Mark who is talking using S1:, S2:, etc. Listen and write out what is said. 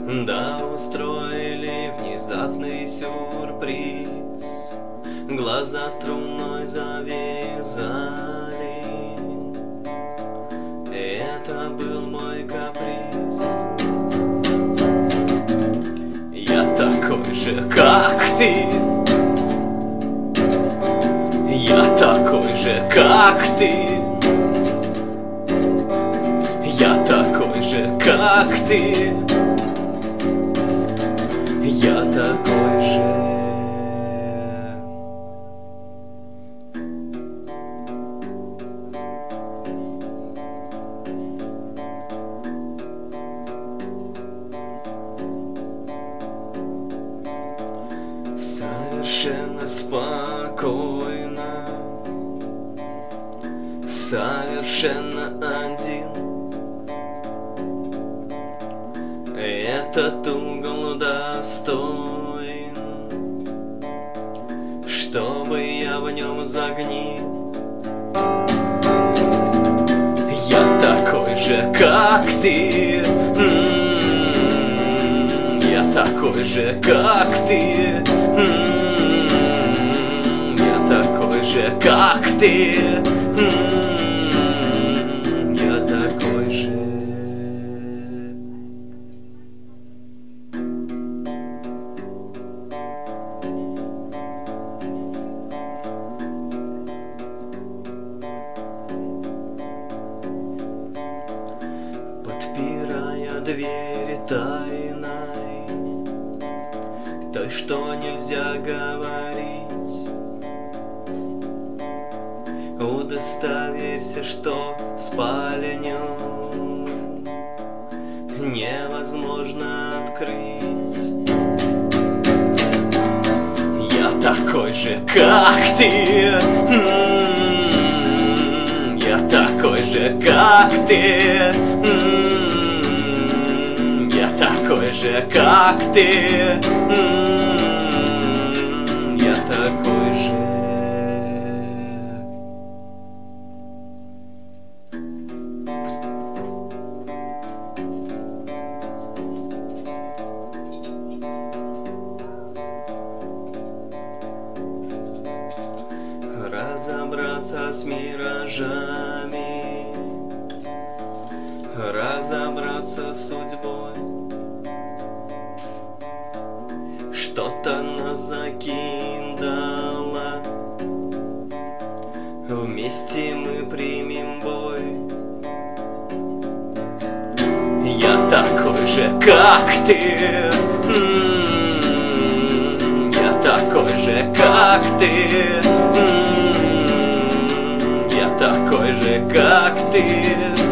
S1: Да устроили внезапный сюрприз, глаза струной завязали. Это был мой каприз. Я такой же, как ты. Я такой же, как ты. Я такой же, как ты. Я такой же. Совершенно спокойно, совершенно один. Этот угол достоин, чтобы я в нем загнил. Я такой же, как ты. Я такой же, как ты. Я такой же, как ты. Я такой же. Подпирая двери тайной, той, что нельзя говорить, удостоверься, что спальню невозможно открыть. Я такой же, как ты. Я такой же, как ты. Я такой же, как ты. Я такой же. Разобраться с миражами, разобраться с судьбой. Что-то нас закидало, вместе мы примем бой. Я такой же, как ты. Я такой же, как ты. Я такой же, как ты.